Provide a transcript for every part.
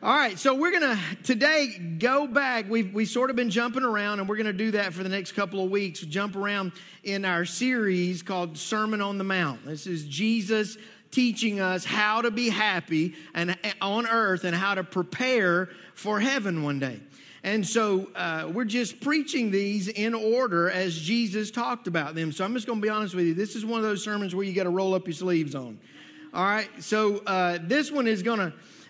All right, so we're going to today go back. We've sort of been jumping around, and we're going to do that for the next couple of weeks. Jump around in our series called Sermon on the Mount. This is Jesus teaching us how to be happy and on earth and how to prepare for heaven one day. And so we're just preaching these in order as Jesus talked about them. So I'm just going to be honest with you. This is one of those sermons where you got to roll up your sleeves on. All right, so this one is going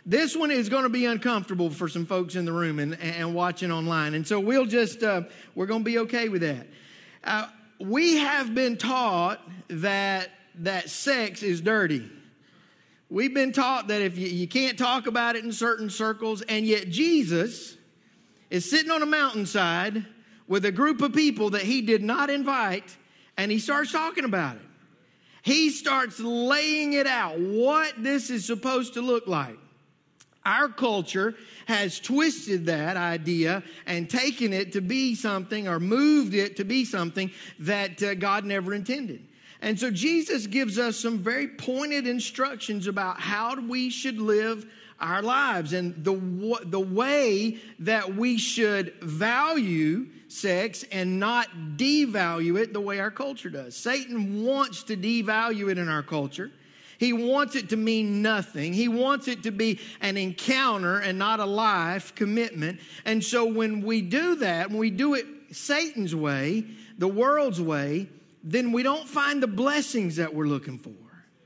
to be uncomfortable for some folks in the room and watching online. And so we're going to be okay with that. We have been taught that sex is dirty. We've been taught that if you can't talk about it in certain circles, and yet Jesus is sitting on a mountainside with a group of people that he did not invite, and he starts talking about it. He starts laying it out, what this is supposed to look like. Our culture has twisted that idea and taken it to be something, or moved it to be something that God never intended. And so Jesus gives us some very pointed instructions about how we should live our lives and the way that we should value sex and not devalue it the way our culture does. Satan wants to devalue it in our culture. He wants it to mean nothing. He wants it to be an encounter and not a life commitment. And so when we do that, when we do it Satan's way, the world's way, then we don't find the blessings that we're looking for.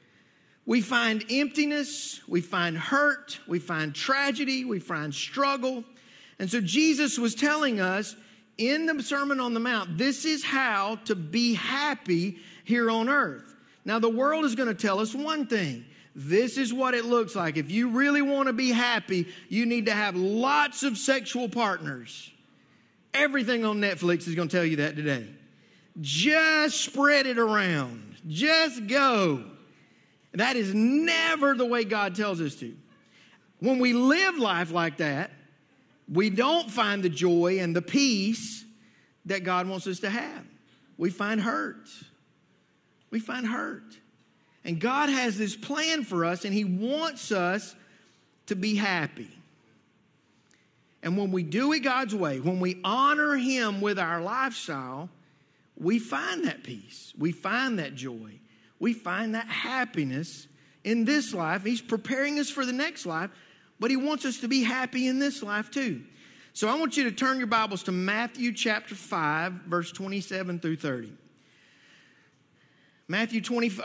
We find emptiness, we find hurt, we find tragedy, we find struggle. And so Jesus was telling us in the Sermon on the Mount, this is how to be happy here on earth. Now, the world is going to tell us one thing. This is what it looks like. If you really want to be happy, you need to have lots of sexual partners. Everything on Netflix is going to tell you that today. Just spread it around. Just go. That is never the way God tells us to. When we live life like that, we don't find the joy and the peace that God wants us to have. We find hurt. We find hurt. And God has this plan for us, and he wants us to be happy. And when we do it God's way, when we honor him with our lifestyle, we find that peace. We find that joy. We find that happiness in this life. He's preparing us for the next life, but he wants us to be happy in this life too. So I want you to turn your Bibles to Matthew chapter 5, verse 27 through 30. Matthew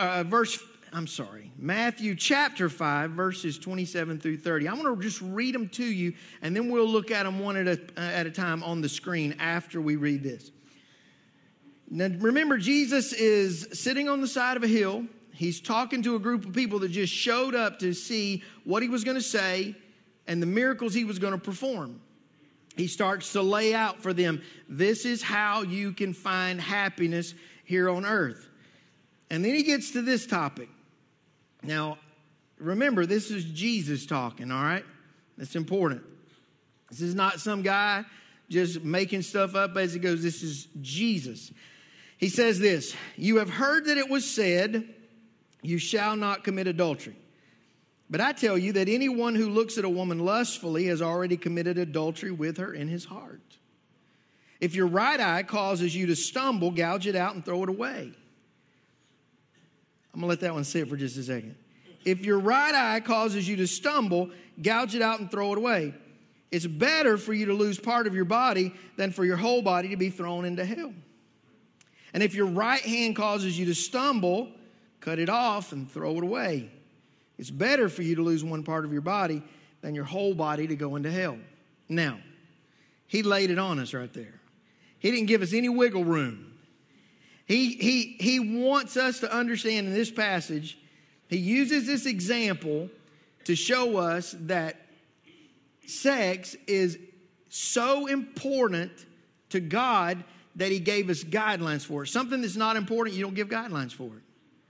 chapter 5, verses 27 through 30. I'm going to just read them to you, and then we'll look at them one at a time on the screen after we read this. Now, remember, Jesus is sitting on the side of a hill. He's talking to a group of people that just showed up to see what he was going to say and the miracles he was going to perform. He starts to lay out for them, this is how you can find happiness here on earth. And then he gets to this topic. Now, remember, this is Jesus talking, all right? That's important. This is not some guy just making stuff up as he goes. This is Jesus. He says this, you have heard that it was said, you shall not commit adultery. But I tell you that anyone who looks at a woman lustfully has already committed adultery with her in his heart. If your right eye causes you to stumble, gouge it out and throw it away. I'm going to let that one sit for just a second. If your right eye causes you to stumble, gouge it out and throw it away. It's better for you to lose part of your body than for your whole body to be thrown into hell. And if your right hand causes you to stumble, cut it off and throw it away. It's better for you to lose one part of your body than your whole body to go into hell. Now, he laid it on us right there. He didn't give us any wiggle room. He wants us to understand in this passage, he uses this example to show us that sex is so important to God that he gave us guidelines for it. Something that's not important, you don't give guidelines for it.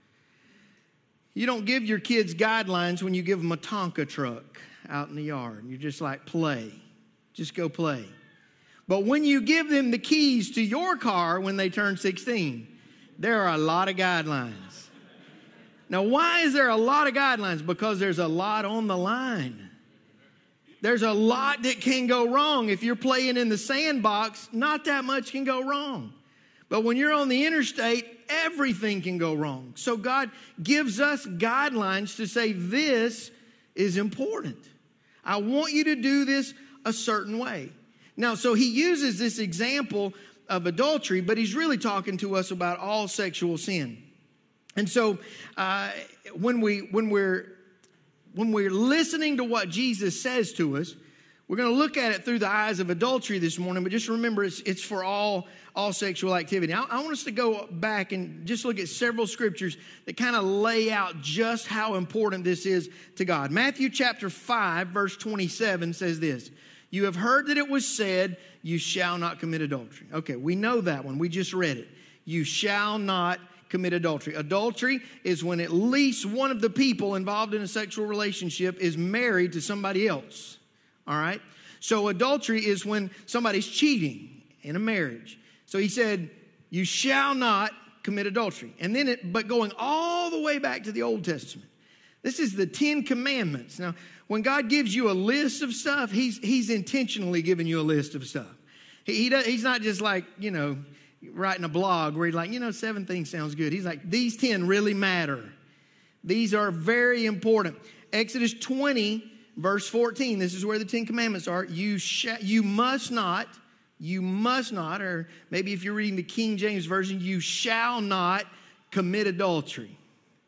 You don't give your kids guidelines when you give them a Tonka truck out in the yard. You're just like, play. Just go play. But when you give them the keys to your car when they turn 16, there are a lot of guidelines. Now, why is there a lot of guidelines? Because there's a lot on the line. There's a lot that can go wrong. If you're playing in the sandbox, not that much can go wrong. But when you're on the interstate, everything can go wrong. So God gives us guidelines to say this is important. I want you to do this a certain way. Now, so he uses this example of adultery, but he's really talking to us about all sexual sin. And so when we're listening to what Jesus says to us, we're going to look at it through the eyes of adultery this morning, but just remember it's for all sexual activity. I want us to go back and just look at several scriptures that kind of lay out just how important this is to God. Matthew chapter 5, verse 27 says this: "You have heard that it was said, you shall not commit adultery." Okay, we know that one. We just read it. You shall not commit adultery. Adultery is when at least one of the people involved in a sexual relationship is married to somebody else. All right? So adultery is when somebody's cheating in a marriage. So he said, you shall not commit adultery. And then but going all the way back to the Old Testament. This is the 10 Commandments. Now, when God gives you a list of stuff, he's intentionally giving you a list of stuff. He's not just like, writing a blog where he's like, 7 things sounds good. He's like, these 10 really matter. These are very important. Exodus 20, verse 14, this is where the 10 Commandments are. You must not, or maybe if you're reading the King James Version, you shall not commit adultery.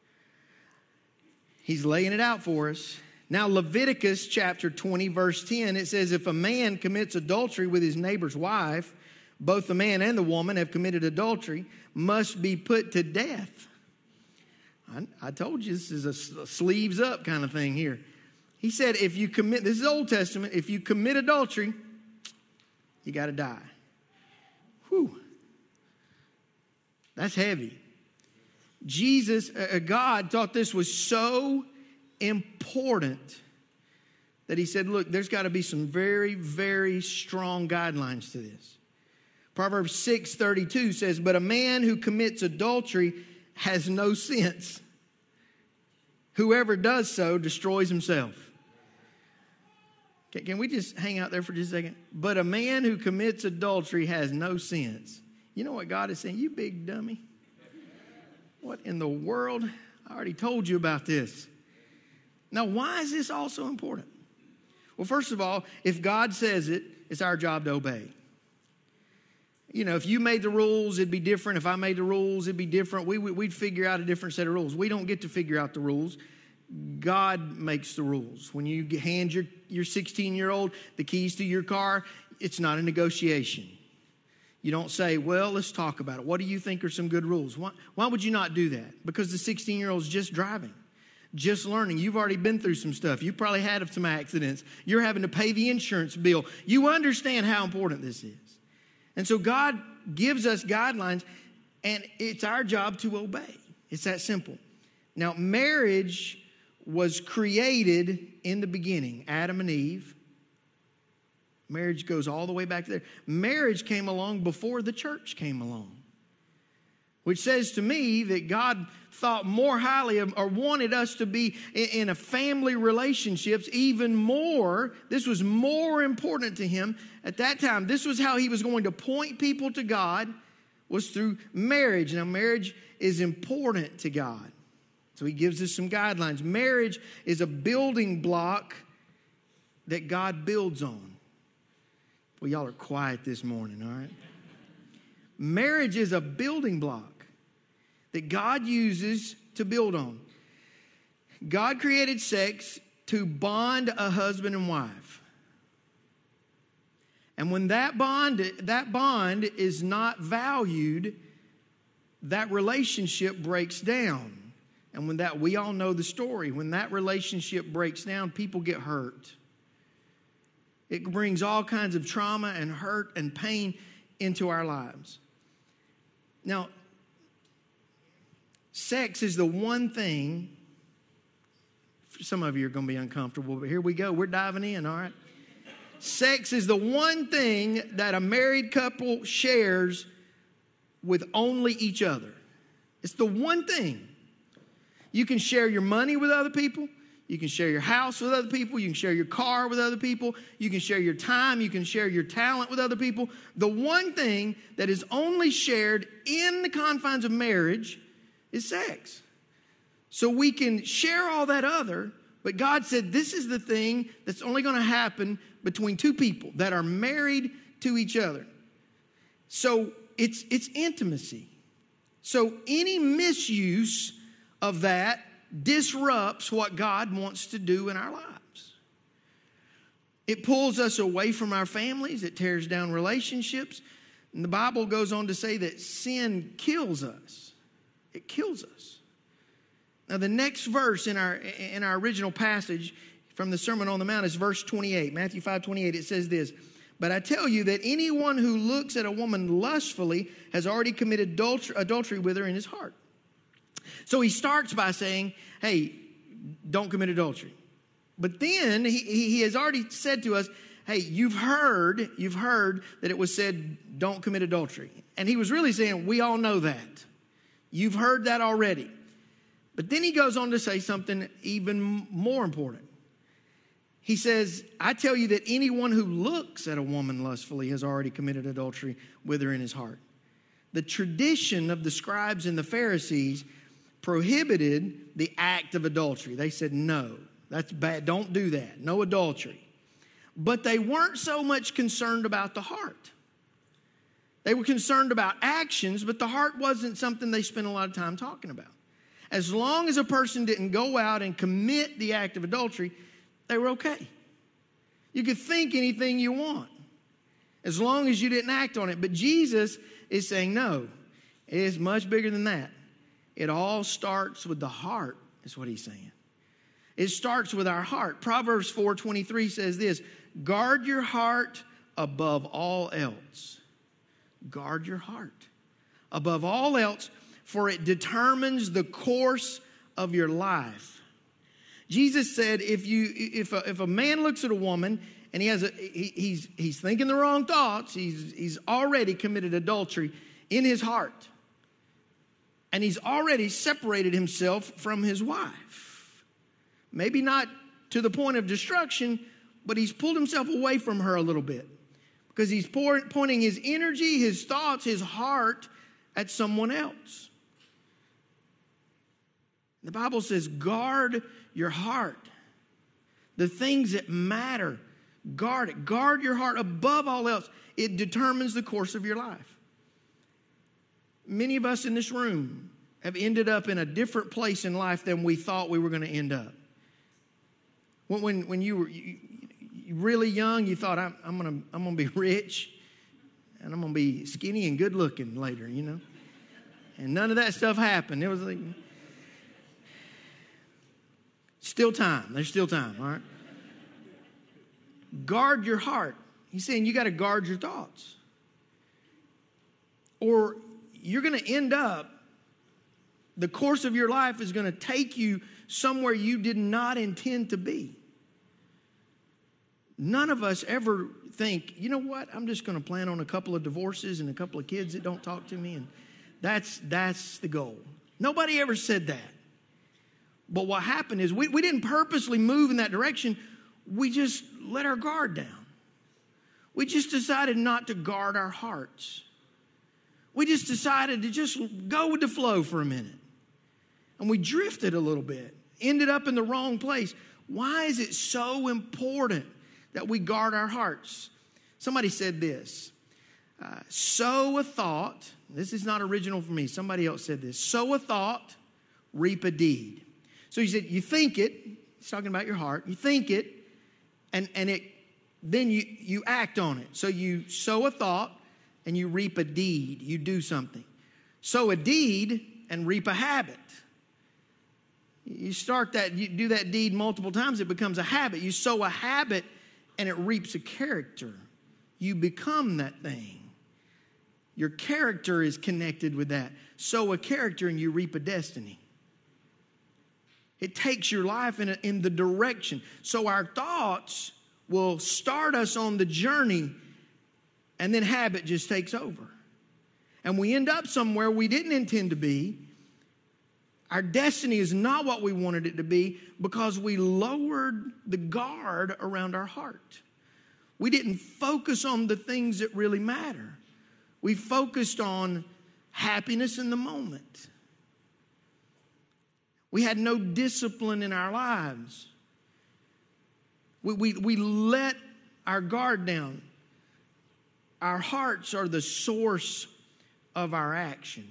He's laying it out for us. Now, Leviticus chapter 20, verse 10, it says, if a man commits adultery with his neighbor's wife, both the man and the woman have committed adultery, must be put to death. I told you this is a sleeves up kind of thing here. He said, if you commit, this is Old Testament, if you commit adultery, you got to die. Whew. That's heavy. God thought this was so important that he said, look, there's got to be some very, very strong guidelines to this. Proverbs 6:32 says, but a man who commits adultery has no sense. Whoever does so destroys himself. Can we just hang out there for just a second? But a man who commits adultery has no sense. You know what God is saying? You big dummy. What in the world? I already told you about this. Now, why is this also important? Well, first of all, if God says it, it's our job to obey. If you made the rules, it'd be different. If I made the rules, it'd be different. We'd figure out a different set of rules. We don't get to figure out the rules. God makes the rules. When you hand your 16-year-old the keys to your car, it's not a negotiation. You don't say, well, let's talk about it. What do you think are some good rules? Why would you not do that? Because the 16-year-old's just driving, just learning. You've already been through some stuff. You probably had some accidents. You're having to pay the insurance bill. You understand how important this is. And so God gives us guidelines, and it's our job to obey. It's that simple. Now, marriage was created in the beginning, Adam and Eve. Marriage goes all the way back there. Marriage came along before the church came along, which says to me that God thought more highly of, or wanted us to be in a family relationships even more. This was more important to him at that time. This was how he was going to point people to God, was through marriage. Now, marriage is important to God. So he gives us some guidelines. Marriage is a building block that God builds on. Well, y'all are quiet this morning, all right? Marriage is a building block that God uses to build on. God created sex to bond a husband and wife. And when that bond is not valued, that relationship breaks down. And we all know the story. When that relationship breaks down, people get hurt. It brings all kinds of trauma and hurt and pain into our lives. Now, sex is the one thing, some of you are going to be uncomfortable, but here we go. We're diving in, all right? Sex is the one thing that a married couple shares with only each other. It's the one thing. You can share your money with other people. You can share your house with other people. You can share your car with other people. You can share your time. You can share your talent with other people. The one thing that is only shared in the confines of marriage is sex. So we can share all that other, but God said this is the thing that's only going to happen between two people that are married to each other. So it's intimacy. So any misuse of that disrupts what God wants to do in our lives. It pulls us away from our families. It tears down relationships. And the Bible goes on to say that sin kills us. It kills us. Now, the next verse in our original passage from the Sermon on the Mount is verse 28. Matthew 5:28. It says this, "But I tell you that anyone who looks at a woman lustfully has already committed adultery with her in his heart." So he starts by saying, hey, don't commit adultery. But then he has already said to us, hey, you've heard that it was said, don't commit adultery. And he was really saying, we all know that. You've heard that already. But then he goes on to say something even more important. He says, I tell you that anyone who looks at a woman lustfully has already committed adultery with her in his heart. The tradition of the scribes and the Pharisees prohibited the act of adultery. They said, no, that's bad. Don't do that. No adultery. But they weren't so much concerned about the heart. They were concerned about actions, but the heart wasn't something they spent a lot of time talking about. As long as a person didn't go out and commit the act of adultery, they were okay. You could think anything you want, as long as you didn't act on it. But Jesus is saying, no, it is much bigger than that. It all starts with the heart, is what he's saying. It starts with our heart. Proverbs 4:23 says this, guard your heart above all else. Guard your heart above all else, for it determines the course of your life. Jesus said, if a man looks at a woman and he's thinking the wrong thoughts, he's already committed adultery in his heart. And he's already separated himself from his wife. Maybe not to the point of destruction, but he's pulled himself away from her a little bit. Because he's pointing his energy, his thoughts, his heart at someone else. The Bible says, guard your heart. The things that matter, guard it. Guard your heart above all else. It determines the course of your life. Many of us in this room have ended up in a different place in life than we thought we were going to end up. When you were really young, you thought, I'm going to be rich, and I'm going to be skinny and good looking later, you know. And none of that stuff happened. It was like, still time. There's still time, all right? Guard your heart. He's saying you got to guard your thoughts. Or you're going to end up, the course of your life is going to take you somewhere you did not intend to be. None of us ever think, you know what, I'm just going to plan on a couple of divorces and a couple of kids that don't talk to me, and that's the goal. Nobody ever said that. But what happened is we didn't purposely move in that direction. We just let our guard down. We just decided not to guard our hearts. We just decided to just go with the flow for a minute. And we drifted a little bit, ended up in the wrong place. Why is it so important that we guard our hearts? Somebody said this, sow a thought. This is not original for me. Somebody else said this. Sow a thought, reap a deed. So he said, you think it. He's talking about your heart. You think it, and then you act on it. So you sow a thought and you reap a deed. You do something. Sow a deed and reap a habit. You start that, you do that deed multiple times, it becomes a habit. You sow a habit and it reaps a character. You become that thing. Your character is connected with that. Sow a character and you reap a destiny. It takes your life in the direction. So our thoughts will start us on the journey, and then habit just takes over. And we end up somewhere we didn't intend to be. Our destiny is not what we wanted it to be because we lowered the guard around our heart. We didn't focus on the things that really matter. We focused on happiness in the moment. We had no discipline in our lives. We let our guard down. Our hearts are the source of our action.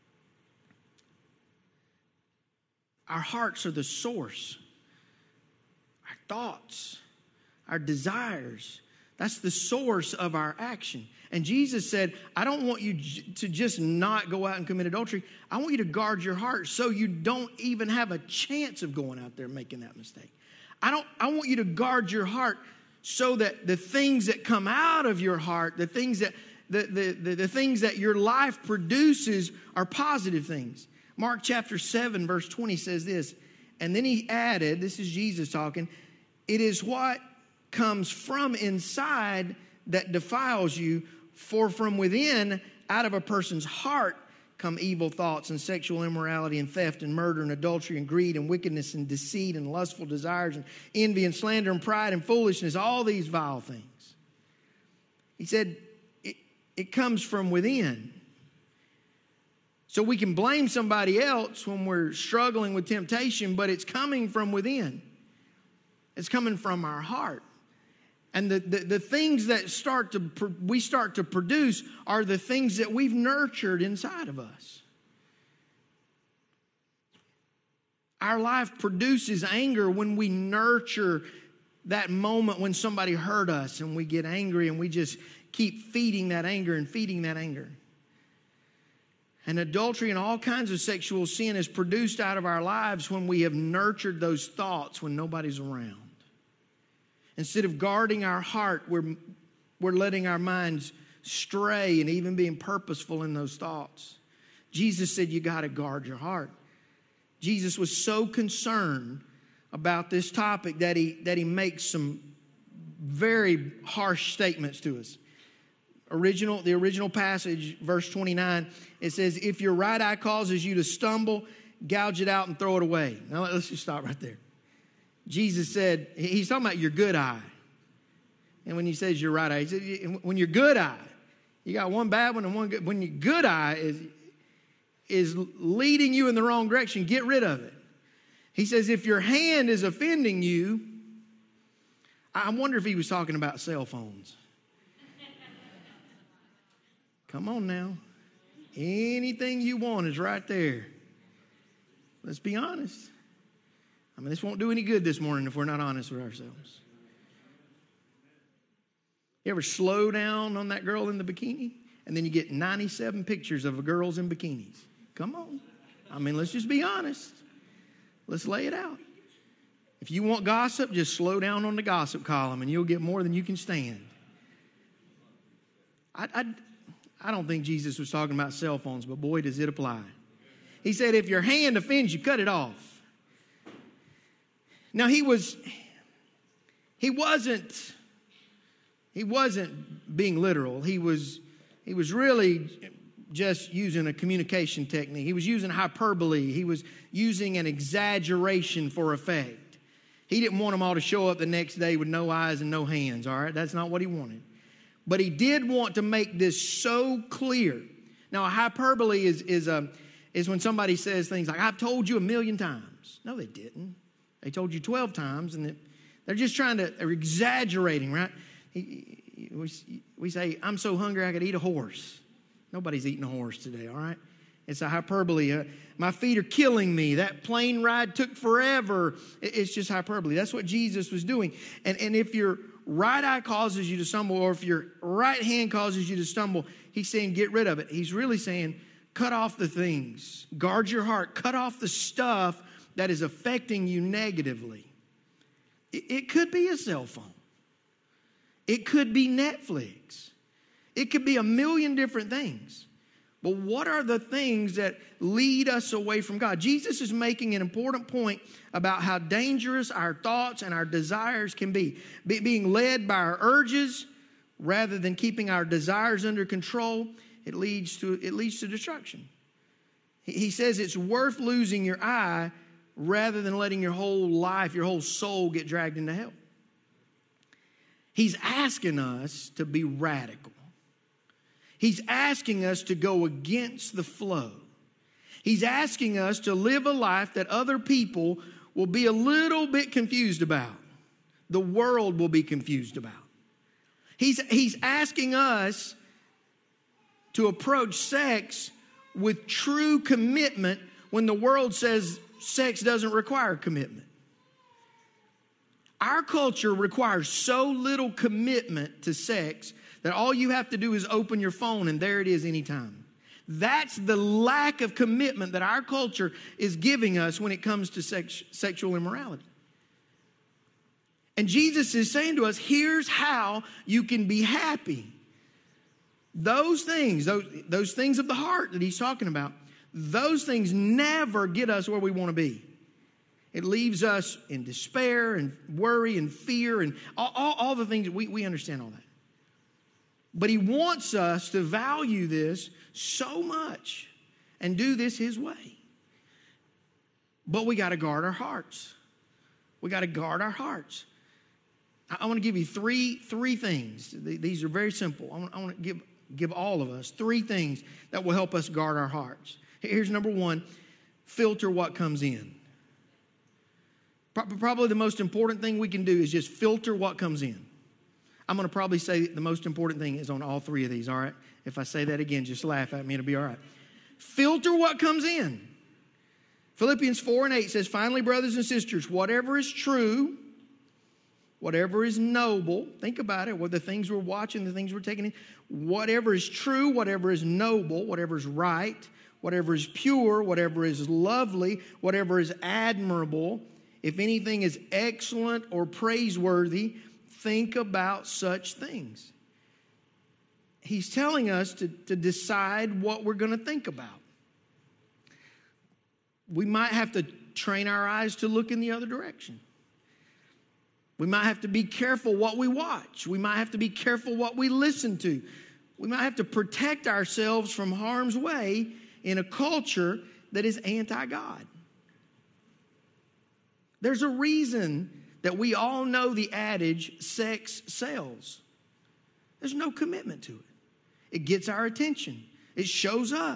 Our hearts are the source. Our thoughts, our desires, that's the source of our action. And Jesus said, I don't want you to just not go out and commit adultery. I want you to guard your heart so you don't even have a chance of going out there and making that mistake. I want you to guard your heart so that the things that come out of your heart, the things that the things that your life produces are positive things. Mark chapter 7, verse 20 says this, and then he added, this is Jesus talking, it is what comes from inside that defiles you, for from within, out of a person's heart, come evil thoughts and sexual immorality and theft and murder and adultery and greed and wickedness and deceit and lustful desires and envy and slander and pride and foolishness, all these vile things. He said it comes from within. So we can blame somebody else when we're struggling with temptation, but it's coming from within. It's coming from our heart. And the things that we start to produce are the things that we've nurtured inside of us. Our life produces anger when we nurture that moment when somebody hurt us and we get angry and we just keep feeding that anger and feeding that anger. And adultery and all kinds of sexual sin is produced out of our lives when we have nurtured those thoughts when nobody's around. Instead of guarding our heart, we're letting our minds stray and even being purposeful in those thoughts. Jesus said you got to guard your heart. Jesus was so concerned about this topic that he makes some very harsh statements to us. The original passage, verse 29, it says, if your right eye causes you to stumble, gouge it out and throw it away. Now let's just stop right there. Jesus said, he's talking about your good eye. And when he says your right eye, he said, when your good eye, you got one bad one and one good. When your good eye is leading you in the wrong direction, get rid of it. He says, if your hand is offending you, I wonder if he was talking about cell phones. Come on now. Anything you want is right there. Let's be honest. I mean, this won't do any good this morning if we're not honest with ourselves. You ever slow down on that girl in the bikini? And then you get 97 pictures of girls in bikinis. Come on. I mean, let's just be honest. Let's lay it out. If you want gossip, just slow down on the gossip column and you'll get more than you can stand. I don't think Jesus was talking about cell phones, but boy, does it apply. He said, if your hand offends you, cut it off. Now, he wasn't being literal. He was really just using a communication technique. He was using hyperbole. He was using an exaggeration for effect. He didn't want them all to show up the next day with no eyes and no hands, all right? That's not what he wanted. But he did want to make this so clear. Now, a hyperbole is when somebody says things like, I've told you 1,000,000 times. No, they didn't. They told you 12 times, and they're just they're exaggerating, right? We say, I'm so hungry I could eat a horse. Nobody's eating a horse today, all right? It's a hyperbole. My feet are killing me. That plane ride took forever. It's just hyperbole. That's what Jesus was doing. And if your right eye causes you to stumble, or if your right hand causes you to stumble, he's saying get rid of it. He's really saying cut off the things. Guard your heart. Cut off the stuff that is affecting you negatively. It could be a cell phone. It could be Netflix. It could be 1,000,000 different things. But what are the things that lead us away from God? Jesus is making an important point about how dangerous our thoughts and our desires can be. Being led by our urges rather than keeping our desires under control, it leads to destruction. He says it's worth losing your eye rather than letting your whole life, your whole soul get dragged into hell. He's asking us to be radical. He's asking us to go against the flow. He's asking us to live a life that other people will be a little bit confused about. The world will be confused about. He's asking us to approach sex with true commitment when the world says sex doesn't require commitment. Our culture requires so little commitment to sex that all you have to do is open your phone and there it is anytime. That's the lack of commitment that our culture is giving us when it comes to sexual immorality. And Jesus is saying to us, here's how you can be happy. Those things of the heart that he's talking about, those things never get us where we want to be. It leaves us in despair and worry and fear and all the things. We understand all that. But he wants us to value this so much and do this his way. But we got to guard our hearts. We got to guard our hearts. I want to give you three things. These are very simple. I want to give all of us three things that will help us guard our hearts. Here's number one: filter what comes in. Probably the most important thing we can do is just filter what comes in. I'm going to probably say the most important thing is on all three of these, all right? If I say that again, just laugh at me. It'll be all right. Filter what comes in. Philippians 4:8 says, finally, brothers and sisters, whatever is true, whatever is noble, think about it, what the things we're watching, the things we're taking in, whatever is true, whatever is noble, whatever is right, whatever is pure, whatever is lovely, whatever is admirable, if anything is excellent or praiseworthy, think about such things. He's telling us to decide what we're going to think about. We might have to train our eyes to look in the other direction. We might have to be careful what we watch. We might have to be careful what we listen to. We might have to protect ourselves from harm's way in a culture that is anti-God. There's a reason that we all know the adage, sex sells. There's no commitment to it. It gets our attention. It shows up.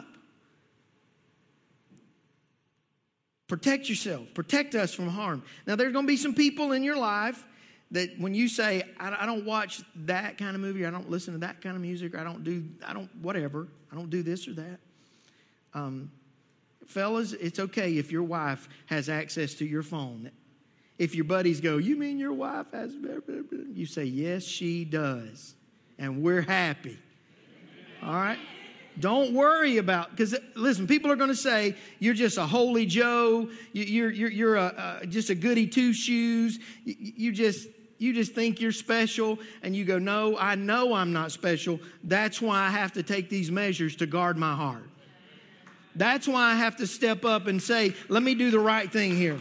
Protect yourself. Protect us from harm. Now, there's going to be some people in your life that when you say, I don't watch that kind of movie, I don't listen to that kind of music, or I don't do this or that. Fellas, it's okay if your wife has access to your phone. If your buddies go, you mean your wife has, you say, yes, she does. And we're happy. All right? Don't worry about, because listen, people are going to say you're just a holy Joe. You're just a goody two shoes. You just think you're special, and you go, no, I know I'm not special. That's why I have to take these measures to guard my heart. That's why I have to step up and say, let me do the right thing here.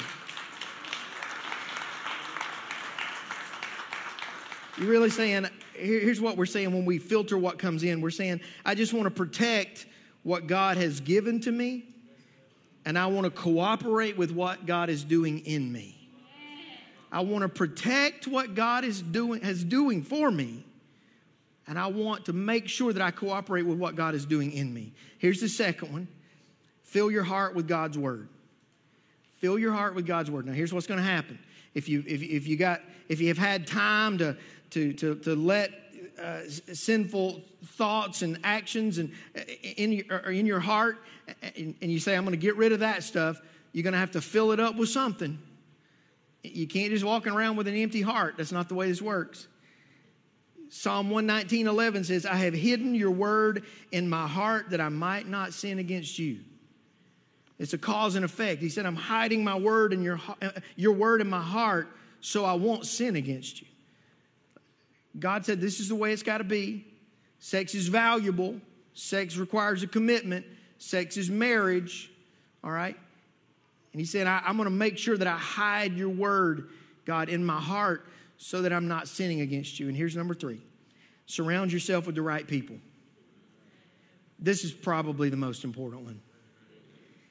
You're really saying, here's what we're saying when we filter what comes in. We're saying, I just want to protect what God has given to me, and I want to cooperate with what God is doing in me. I want to protect what God is doing for me, and I want to make sure that I cooperate with what God is doing in me. Here's the second one. Fill your heart with God's word. Fill your heart with God's word. Now, here's what's going to happen. If you have had time to let sinful thoughts and actions and in your heart, and you say, I'm going to get rid of that stuff, you're going to have to fill it up with something. You can't just walk around with an empty heart. That's not the way this works. Psalm 119:11 says, I have hidden your word in my heart that I might not sin against you. It's a cause and effect. He said, I'm hiding my word in your word in my heart so I won't sin against you. God said this is the way it's got to be. Sex is valuable. Sex requires a commitment. Sex is marriage. All right? And he said, I'm going to make sure that I hide your word, God, in my heart so that I'm not sinning against you. And here's number 3. Surround yourself with the right people. This is probably the most important one.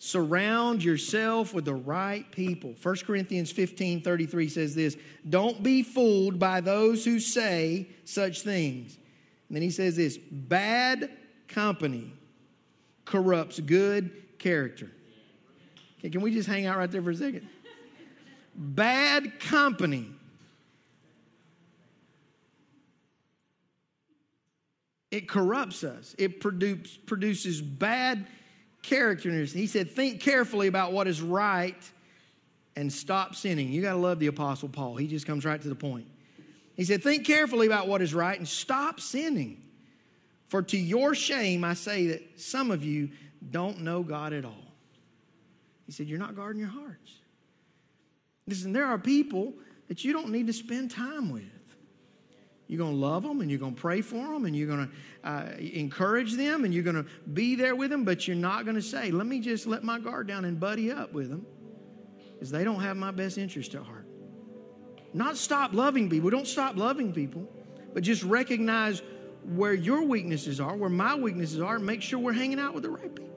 Surround yourself with the right people. 1 Corinthians 15:33 says this, don't be fooled by those who say such things. And then he says this, bad company corrupts good character. Okay, can we just hang out right there for a second? Bad company it corrupts us. It produces bad character. He said, think carefully about what is right and stop sinning. You got to love the Apostle Paul. He just comes right to the point. He said, think carefully about what is right and stop sinning. For to your shame, I say that some of you don't know God at all. He said, you're not guarding your hearts. Listen, there are people that you don't need to spend time with. You're going to love them and you're going to pray for them and you're going to encourage them and you're going to be there with them, but you're not going to say, let me just let my guard down and buddy up with them because they don't have my best interest at heart. Not stop loving people. Don't stop loving people, but just recognize where your weaknesses are, where my weaknesses are, and make sure we're hanging out with the right people.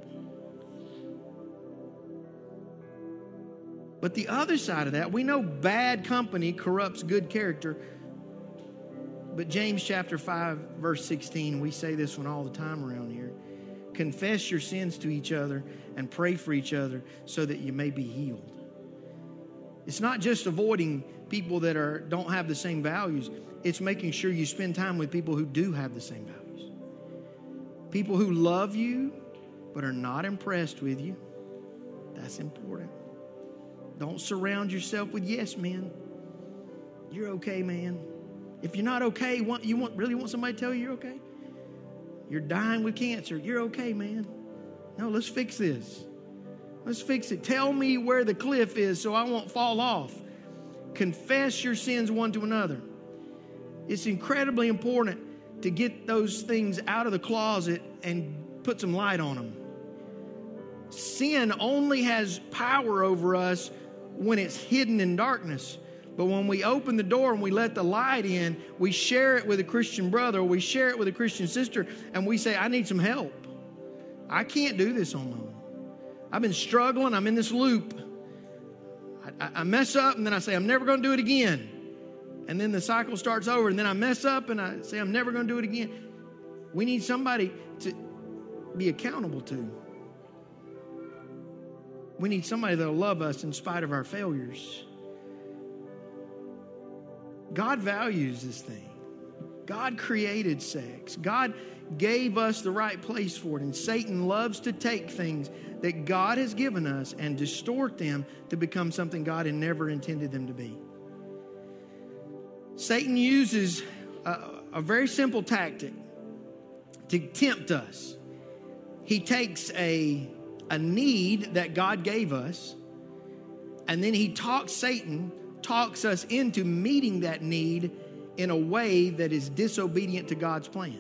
But the other side of that, we know bad company corrupts good character. But James chapter 5, verse 16, we say this one all the time around here. Confess your sins to each other and pray for each other so that you may be healed. It's not just avoiding people that don't have the same values. It's making sure you spend time with people who do have the same values. People who love you but are not impressed with you. That's important. Don't surround yourself with yes men. You're okay, man. If you're not okay, you really want somebody to tell you you're okay? You're dying with cancer. You're okay, man. No, let's fix this. Let's fix it. Tell me where the cliff is so I won't fall off. Confess your sins one to another. It's incredibly important to get those things out of the closet and put some light on them. Sin only has power over us when it's hidden in darkness. But when we open the door and we let the light in, we share it with a Christian brother, or we share it with a Christian sister, and we say, I need some help. I can't do this on my own. I've been struggling. I'm in this loop. I mess up, and then I say, I'm never going to do it again. And then the cycle starts over, and then I mess up, and I say, I'm never going to do it again. We need somebody to be accountable to. We need somebody that will love us in spite of our failures. God values this thing. God created sex. God gave us the right place for it. And Satan loves to take things that God has given us and distort them to become something God had never intended them to be. Satan uses a very simple tactic to tempt us. He takes a need that God gave us, and then Satan talks us into meeting that need in a way that is disobedient to God's plan.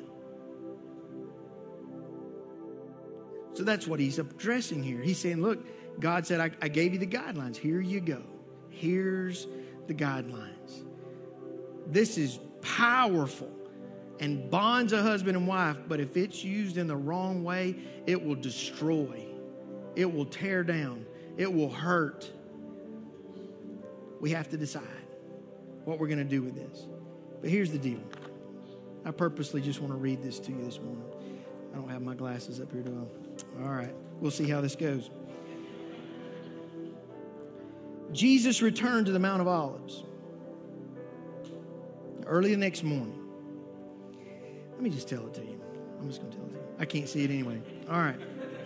So that's what he's addressing here. He's saying, look, God said, I gave you the guidelines. Here you go. Here's the guidelines. This is powerful and bonds a husband and wife, but if it's used in the wrong way, it will destroy. It will tear down. It will hurt. We have to decide what we're going to do with this. But here's the deal. I purposely just want to read this to you this morning. I don't have my glasses up here, do I? All right. We'll see how this goes. Jesus returned to the Mount of Olives early the next morning. Let me just tell it to you. I'm just going to tell it to you. I can't see it anyway. All right.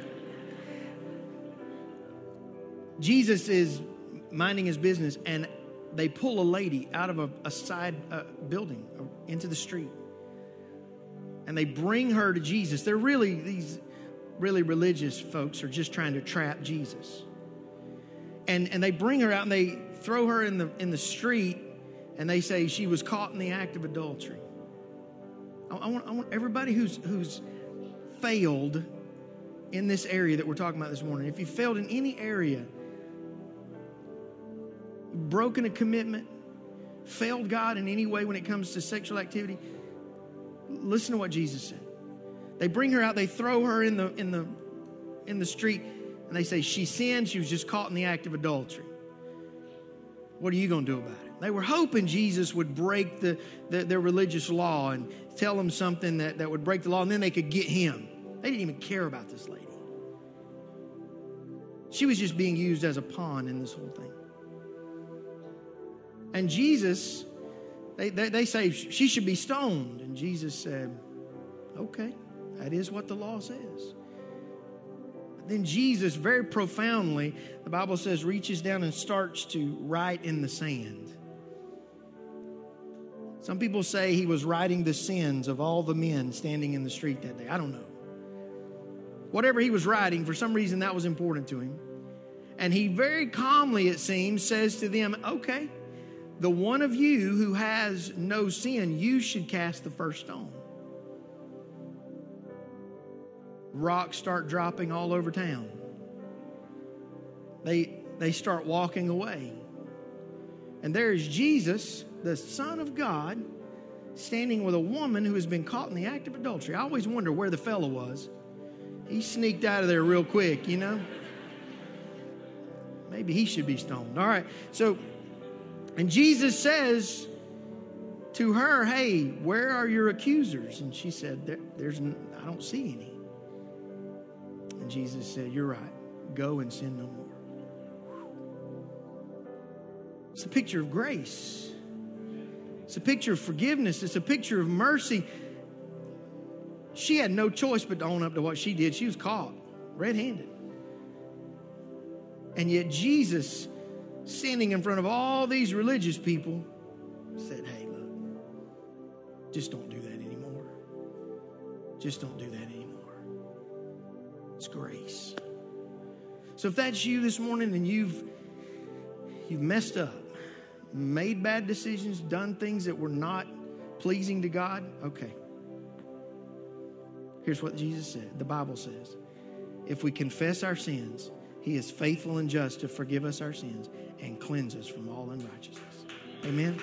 Jesus is minding his business, and they pull a lady out of a side building into the street. And they bring her to Jesus. These really religious folks are just trying to trap Jesus. And they bring her out and they throw her in the street, and they say she was caught in the act of adultery. I want everybody who's failed in this area that we're talking about this morning. If you failed in any area, broken a commitment, failed God in any way when it comes to sexual activity, listen to what Jesus said. They bring her out, they throw her in the street, and they say, she sinned, she was just caught in the act of adultery. What are you going to do about it? They were hoping Jesus would break their religious law and tell them something that would break the law, and then they could get him. They didn't even care about this lady. She was just being used as a pawn in this whole thing. And Jesus, they say she should be stoned. And Jesus said, okay, that is what the law says. Then Jesus, very profoundly, the Bible says, reaches down and starts to write in the sand. Some people say he was writing the sins of all the men standing in the street that day. I don't know. Whatever he was writing, for some reason that was important to him. And he very calmly, it seems, says to them, okay, the one of you who has no sin, you should cast the first stone. Rocks start dropping all over town. They start walking away. And there is Jesus, the Son of God, standing with a woman who has been caught in the act of adultery. I always wonder where the fellow was. He sneaked out of there real quick, you know. Maybe he should be stoned. All right. So, and Jesus says to her, hey, where are your accusers? And she said, I don't see any. And Jesus said, you're right. Go and sin no more. It's a picture of grace. It's a picture of forgiveness. It's a picture of mercy. She had no choice but to own up to what she did. She was caught red-handed. And yet Jesus, standing in front of all these religious people, said, hey, look, just don't do that anymore. Just don't do that anymore. It's grace. So if that's you this morning and you've messed up, made bad decisions, done things that were not pleasing to God, okay. Here's what Jesus said. The Bible says, if we confess our sins, he is faithful and just to forgive us our sins and cleanse us from all unrighteousness. Amen.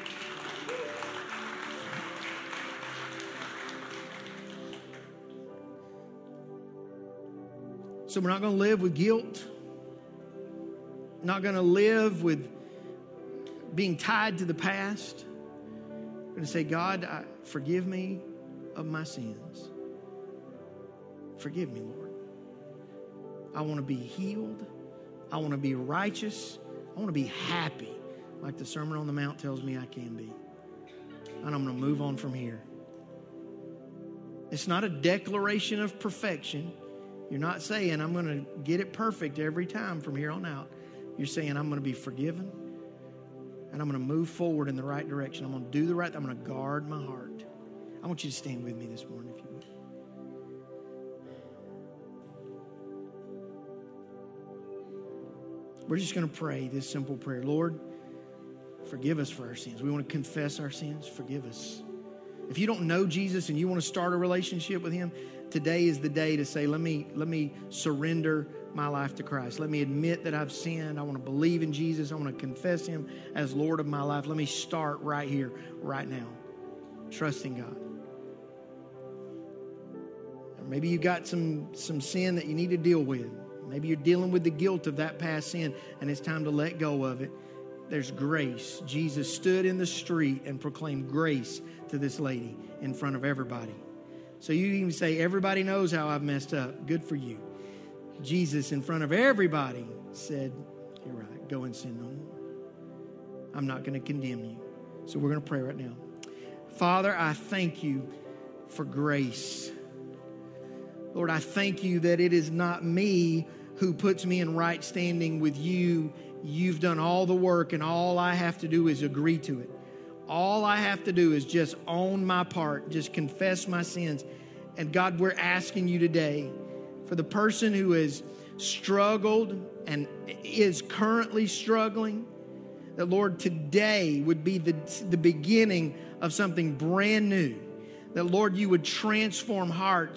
So we're not going to live with guilt. Not going to live with being tied to the past. We're going to say, God, forgive me of my sins. Forgive me, Lord. I want to be healed. I want to be righteous. I want to be happy, like the Sermon on the Mount tells me I can be. And I'm going to move on from here. It's not a declaration of perfection. You're not saying I'm going to get it perfect every time from here on out. You're saying I'm going to be forgiven and I'm going to move forward in the right direction. I'm going to do the right thing. I'm going to guard my heart. I want you to stand with me this morning if you would. We're just going to pray this simple prayer. Lord, forgive us for our sins. We want to confess our sins. Forgive us. If you don't know Jesus and you want to start a relationship with him, today is the day to say, let me surrender my life to Christ. Let me admit that I've sinned. I want to believe in Jesus. I want to confess him as Lord of my life. Let me start right here, right now, trusting God. Or maybe you got some sin that you need to deal with. Maybe you're dealing with the guilt of that past sin and it's time to let go of it. There's grace. Jesus stood in the street and proclaimed grace to this lady in front of everybody. So you even say, everybody knows how I've messed up. Good for you. Jesus in front of everybody said, you're right, go and sin no more. I'm not going to condemn you. So we're going to pray right now. Father, I thank you for grace. Lord, I thank you that it is not me who puts me in right standing with you. You've done all the work and all I have to do is agree to it. All I have to do is just own my part, just confess my sins. And God, we're asking you today for the person who has struggled and is currently struggling, that Lord, today would be the beginning of something brand new. That Lord, you would transform hearts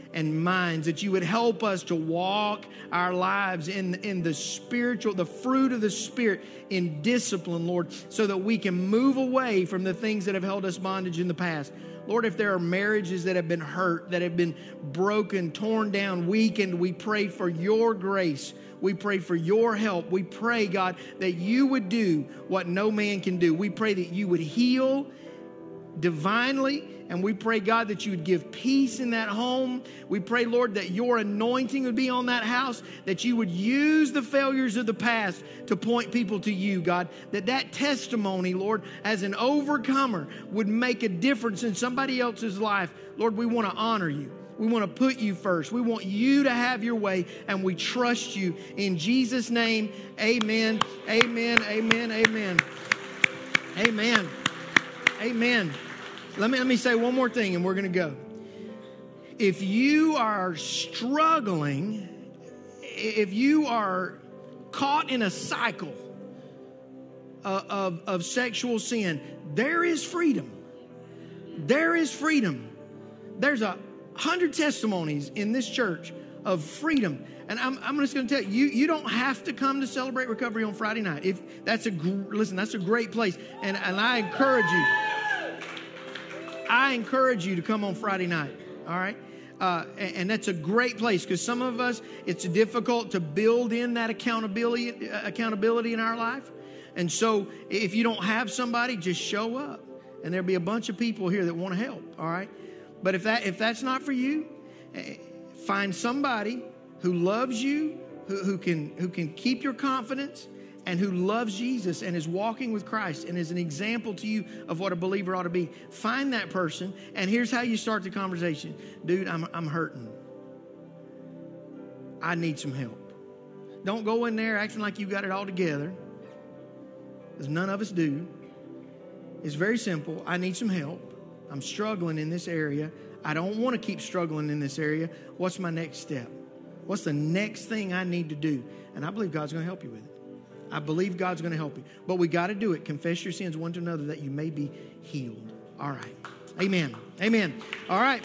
and minds, that you would help us to walk our lives in the spiritual, the fruit of the Spirit, in discipline, Lord, so that we can move away from the things that have held us bondage in the past. Lord, if there are marriages that have been hurt, that have been broken, torn down, weakened, we pray for your grace. We pray for your help. We pray, God, that you would do what no man can do. We pray that you would heal divinely. And we pray, God, that you would give peace in that home. We pray, Lord, that your anointing would be on that house, that you would use the failures of the past to point people to you, God, that testimony, Lord, as an overcomer would make a difference in somebody else's life. Lord, we want to honor you. We want to put you first. We want you to have your way, and we trust you. In Jesus' name, amen, amen, amen, amen, amen, amen. Let me say one more thing and we're going to go. If you are struggling, if you are caught in a cycle of sexual sin, there is freedom. There is freedom. There's 100 testimonies in this church of freedom. And I'm just going to tell you, you don't have to come to Celebrate Recovery on Friday night. If that's that's a great place. And I encourage you. I encourage you to come on Friday night, all right? And that's a great place because some of us, it's difficult to build in that accountability in our life. And so if you don't have somebody, just show up. And there'll be a bunch of people here that want to help, all right? But if that's not for you, find somebody who loves you, who can keep your confidence, and who loves Jesus and is walking with Christ and is an example to you of what a believer ought to be. Find that person, and here's how you start the conversation. Dude, I'm hurting. I need some help. Don't go in there acting like you got it all together, because none of us do. It's very simple. I need some help. I'm struggling in this area. I don't want to keep struggling in this area. What's my next step? What's the next thing I need to do? And I believe God's going to help you with it. I believe God's going to help you. But we got to do it. Confess your sins one to another that you may be healed. All right. Amen. Amen. All right.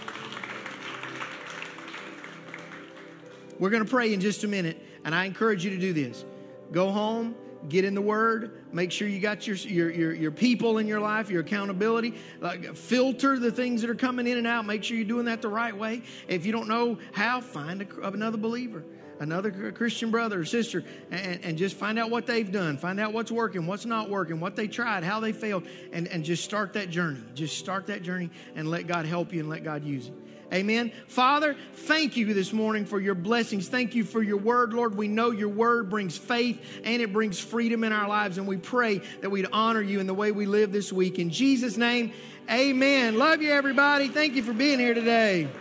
We're going to pray in just a minute, and I encourage you to do this. Go home, get in the Word, make sure you got your people in your life, your accountability. Filter the things that are coming in and out. Make sure you're doing that the right way. If you don't know how, find another believer, another Christian brother or sister, and just find out what they've done. Find out what's working, what's not working, what they tried, how they failed, and just start that journey. Just start that journey and let God help you and let God use you. Amen. Father, thank you this morning for your blessings. Thank you for your word, Lord. We know your word brings faith and it brings freedom in our lives, and we pray that we'd honor you in the way we live this week. In Jesus' name, amen. Love you, everybody. Thank you for being here today.